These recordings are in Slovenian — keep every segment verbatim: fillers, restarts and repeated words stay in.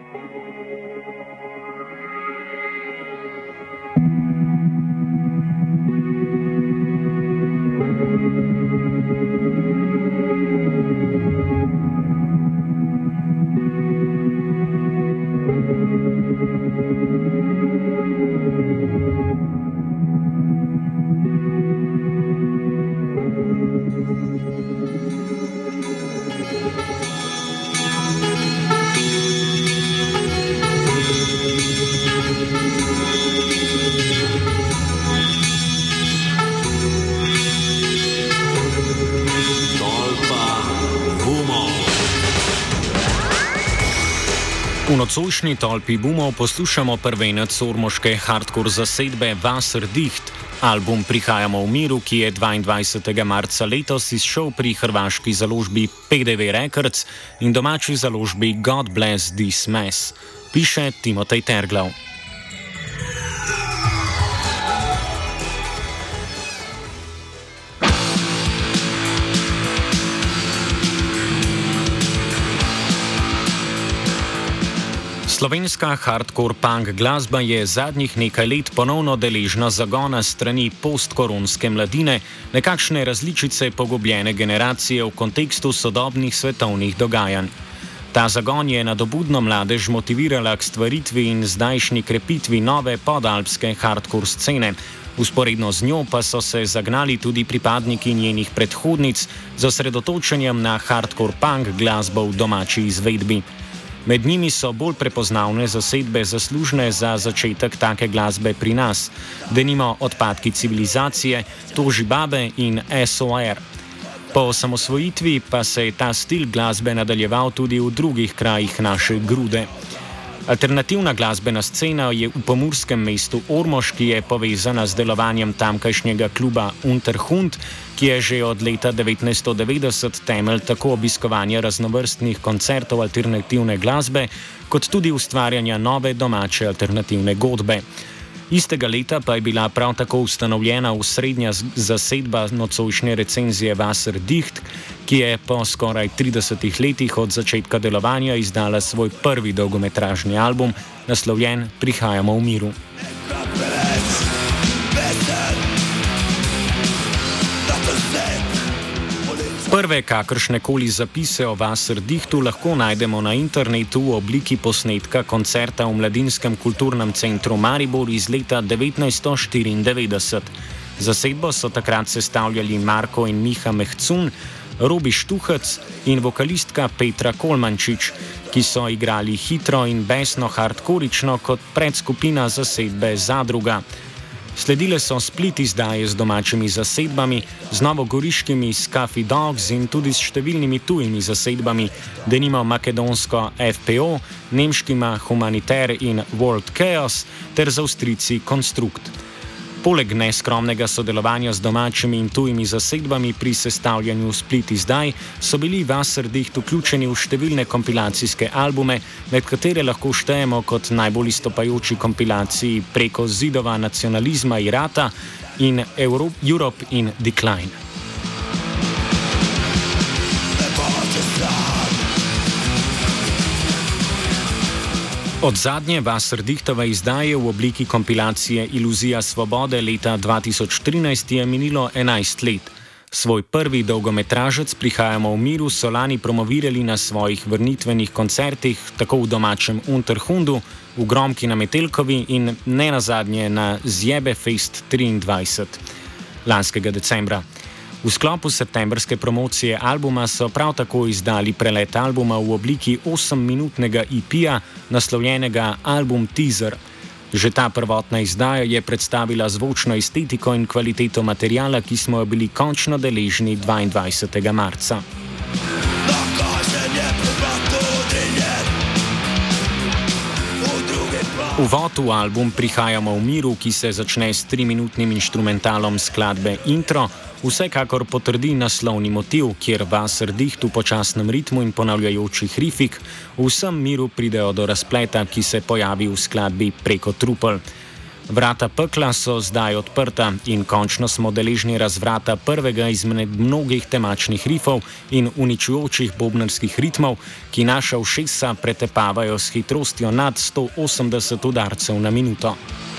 V nocojšnji tolpi bumov poslušamo prvenec ormoške hardcore zasedbe Wasser dicht. Album Prihajamo v miru, ki je dvaindvajsetega marca letos izšel pri hrvaški založbi P D V Records in domači založbi God Bless This Mess, piše Timotej Terglav. Slovenska hardcore punk glasba je zadnjih nekaj let ponovno deležna zagona strani postkoronske mladine, nekakšne različice pogubljene generacije v kontekstu sodobnih svetovnih dogajanj. Ta zagon je nadobudno mladež motivirala k stvaritvi in zdajšnji krepitvi nove podalpske hardcore scene. Vzporedno z njo pa so se zagnali tudi pripadniki njenih predhodnic z osredotočenjem na hardcore punk glasbo v domači izvedbi. Med njimi so bolj prepoznavne zasedbe zaslužne za začetek take glasbe pri nas, denimo Odpadki civilizacije, Toži babe in S O R. Po osamosvojitvi pa se je ta stil glasbe nadaljeval tudi v drugih krajih naše grude. Alternativna glasbena scena je v pomurskem mestu Ormož, ki je povezana z delovanjem tamkajšnjega kluba Unterhund, ki je že od leta devetnajststo devetdeset temelj tako obiskovanja raznovrstnih koncertov alternativne glasbe, kot tudi ustvarjanja nove domače alternativne godbe. Istega leta pa je bila prav tako ustanovljena osrednja zasedba nocojšnje recenzije Wasser dicht, ki je po skoraj tridesetih letih od začetka delovanja izdala svoj prvi dolgometražni album, naslovljen Prihajamo v miru. Prve kakršnekoli zapise o Wasser dichtu lahko najdemo na internetu v obliki posnetka koncerta v Mladinskem kulturnem centru Maribor iz leta devetnajststo štiriindevetdeset. Zasedbo so takrat sestavljali Marko in Miha Mehcun, Robi Štuhec in vokalistka Petra Kolmančič, ki so igrali hitro in besno hardkorično kot predskupina zasedbe Zadruga. Sledile so split izdaje z domačimi zasedbami, z novogoriškimi Scuffy Dogs in tudi s številnimi tujimi zasedbami, denimo makedonsko F P O, nemškima Humanitär in World Chaos ter z Avstrijci Konstrukt. Poleg neskromnega sodelovanja z domačimi in tujimi zasedbami pri sestavljanju split izdaj so bili Wasser dicht vključeni v številne kompilacijske albume, med katere lahko štejemo kot najbolj izstopajoči kompilaciji Preko zidova nacionalizma Irata in Europe in Decline. Od zadnje Wasser dichtove izdaje v obliki kompilacije Iluzija svobode leta dva tisoč trinajst je minilo enajst let. Svoj prvi dolgometražec Prihajamo v miru so lani promovirali na svojih vrnitvenih koncertih tako v domačem Unterhundu, v Gromki na Metelkovi in ne nazadnje na Zjebefest triindvajset lanskega decembra. V sklopu septembrske promocije albuma so prav tako izdali prelet albuma v obliki osemminutnega E P-ja, naslovljenega Album Teaser. Že ta prvotna izdaja je predstavila zvočno estetiko in kvaliteto materiala, ki smo jo bili končno deležni dvaindvajsetega marca. Uvod v album Prihajamo v miru, ki se začne s triminutnim inštrumentalom skladbe Intro, vsekakor potrdi naslovni motiv, kjer Wasser dicht v počasnem ritmu in ponavljajočih rifih v vsem miru pridejo do razpleta, ki se pojavi v skladbi Preko trupel. Vrata pekla so zdaj odprta in končno smo deležni razvrata prvega izmed mnogih temačnih rifov in uničujočih bobnarskih ritmov, ki naša ušesa pretepavajo s hitrostjo nad sto osemdeset udarcev na minuto.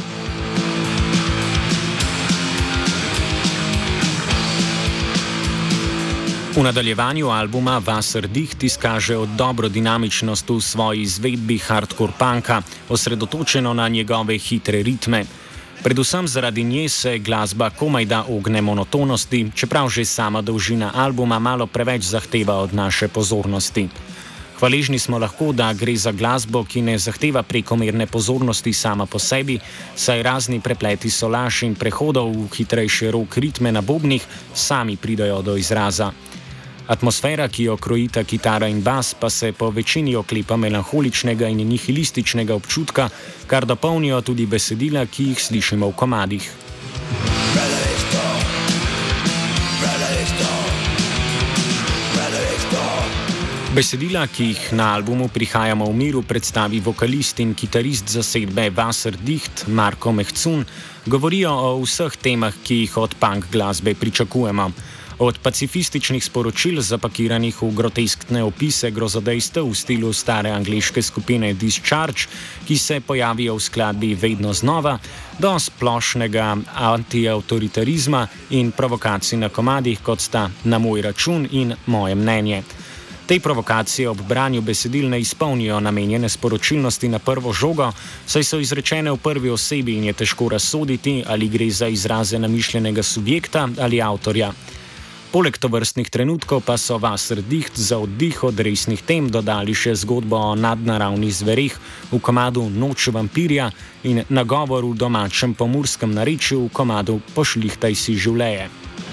V nadaljevanju albuma Wasserdicht izkaže dobro dinamičnost v svoji izvedbi hardcore punka, osredotočeno na njegove hitre ritme. Predvsem zaradi nje se glasba komajda ogne monotonosti, čeprav že sama dolžina albuma malo preveč zahteva od naše pozornosti. Hvaležni smo lahko, da gre za glasbo, ki ne zahteva prekomerne pozornosti sama po sebi, saj razni prepleti solaž in prehodov v hitrejše rock ritme na bobnih sami pridajo do izraza. Atmosfera, ki jo krojita kitara in bas, pa se po večini oklepa melanholičnega in nihilističnega občutka, kar dopolnijo tudi besedila, ki jih slišimo v komadih. Besedila, ki jih na albumu Prihajamo v miru predstavi vokalist in kitarist zasedbe Wasserdicht Marko Mehcun, govorijo o vseh temah, ki jih od punk glasbe pričakujemo. Od pacifističnih sporočil, zapakiranih v groteskne opise grozodejstev v stilu stare angleške skupine Discharge, ki se pojavijo v skladbi vedno znova, do splošnega antiautoritarizma in provokacij na komadih, kot sta Na moj račun in Moje mnenje. Te provokacije ob branju besedil ne izpolnijo namenjene sporočilnosti na prvo žogo, saj so izrečene v prvi osebi in je težko razsoditi, ali gre za izraze namišljenega subjekta ali avtorja. Poleg tovrstnih trenutkov pa so Wasserdicht za oddih od resnih tem dodali še zgodbo o nadnaravnih zvereh v komadu Noč vampirja in nagovor v domačem pomurskem narečju v komadu Pošlihtaj si življenje.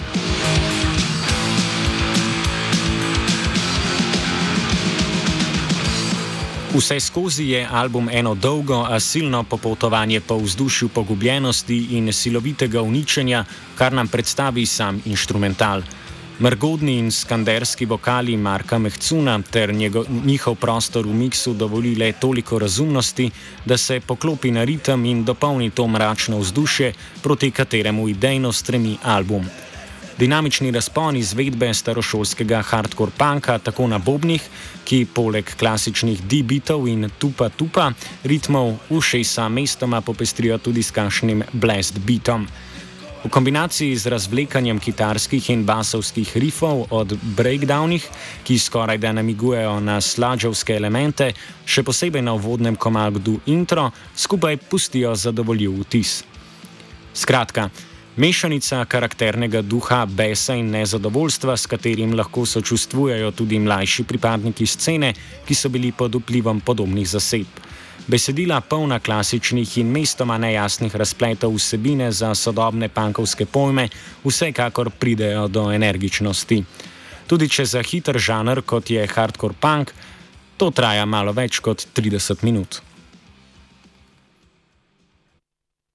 Vse skozi je album eno dolgo, a silno popotovanje po vzdušju pogubljenosti in silovitega uničenja, kar nam predstavi sam inštrumental. Mrgodni in skanderski vokali Marka Mehcuna ter njego, njihov prostor v miksu dovoli le toliko razumnosti, da se poklopi na ritem in dopolni to mračno vzdušje, proti kateremu idejno stremi album. Dinamični razpon izvedbe starošolskega hardcore punka tako na bobnih, ki poleg klasičnih D-beatov in tupa-tupa ritmov ušesa mestoma popestrijo tudi s kakšnim blast beatom. V kombinaciji z razvlekanjem kitarskih in basovskih rifov od breakdownih, ki skoraj da namigujejo na sludžovske elemente, še posebej na uvodnem komadu intro, skupaj pustijo zadovoljiv vtis. Skratka, mešanica karakternega duha, besa in nezadovoljstva, s katerim lahko sočustvujejo tudi mlajši pripadniki scene, ki so bili pod vplivom podobnih zasedb. Besedila polna klasičnih in mestoma nejasnih razpletov vsebine za sodobne punkovske pojme vsekakor pridejo do energičnosti. Tudi če za hiter žanr, kot je hardcore punk, to traja malo več kot trideset minut.